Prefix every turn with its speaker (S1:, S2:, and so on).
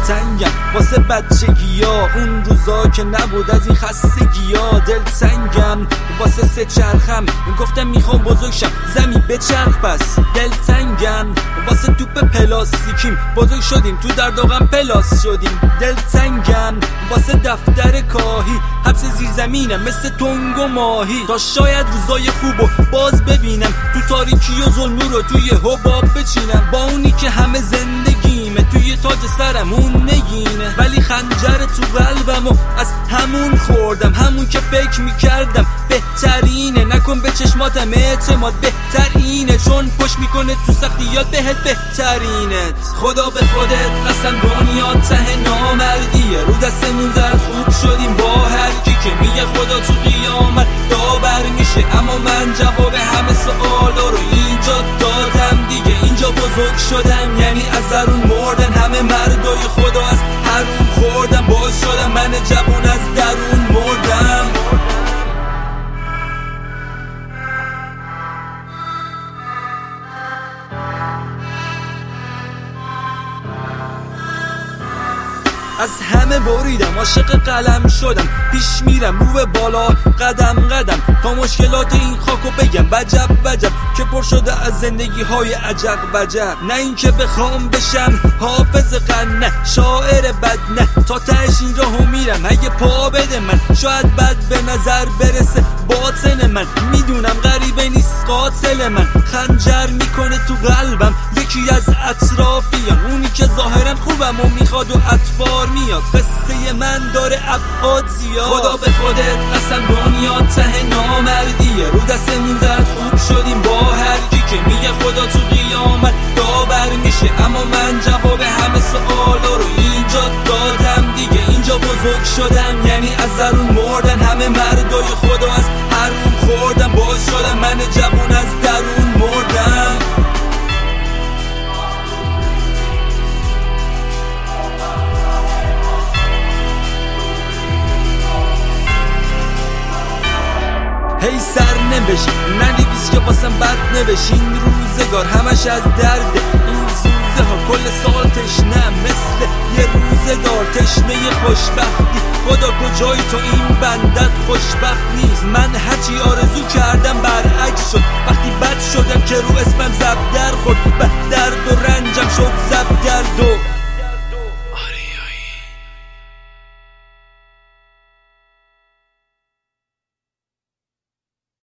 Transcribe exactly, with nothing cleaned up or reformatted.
S1: دلتنگم واسه بچگیا، اون روزا که نبود از این خستگیا. دلتنگم واسه سه چرخم، گفتم میخوام بزرگ شم زمین به چرخ. پس دلتنگم واسه توپ پلاستیکیم، بزرگ شدیم تو درد و غم پلاس شدیم. دلتنگم واسه دفتر کاهی، حبس زیر زمینم مثل تنگ و ماهی. تا شاید روزای خوبو باز ببینم، تو تاریکی و ظلم رو توی حباب بچینم. با اونی که همه زندگیمه توی تاج سرم اون نگینه، ولی خنجر تو قلبم و از همون خوردم، همون که فکر میکردم بهترینه. نکن به چشماتم اعتماد بهترینه، چون پشت میکنه تو سختیات بهت بهترینت. خدا به خودت قسم دنیا ته نامردیه، رو دستمون زرد خوب شدیم با هر کی که میگه خدا تو قیامت داور میشه. اما من جواب همه سوالا رو اینجا دادم دیگه، اینجا بزرگ شدم یعنی از درون مردن. همه مردای خدا از حروم خوردن، باز شدم من جوون از درون مردم. از همه بریدم، عاشق قلم شدم، پیش میرم رو به بالا قدم قدم. تا مشکلات این خاکو بگم وجب وجب، که پر شده از زندگی های عجب وجب. نه این که بخوام بشم حافظ قنه، شاعر بد نه، تا تهش این راهو میرم اگه پا بده من. شاید بد به نظر برسه باطن من، میدونم غریبه نیست قاتل من. خنجر میکنه تو قلبم یکی از اطرافیان، اونی که ظاهرا خوبم و میخواد و اطفار میاد. قصه من داره ابعاد زیاد. خدا به خودت قسم دنیا ته نامردیه، رو دستمون زرد خوب شدیم با هر کی که میگه خدا تو قیامت داور میشه. اما من جواب همه سوالا رو اینجا دادم دیگه، اینجا بزرگ شدم یعنی از درون مردن. همه مردای خدا از حروم خوردن، باز شدم من جوون از درون مردم. هی سر نوشت ننویس که واسم بد نوشت. این روزگار همش از درده، این سوزه ها کل سال تشنه، مثل یه روزگار تشنه خوشبختی. خدا کجای تو این بندت خوشبخت نیست؟ من هرچی آرزو کردم برعکس شد، وقتی بد شدم که رو اسمم زب در خورد و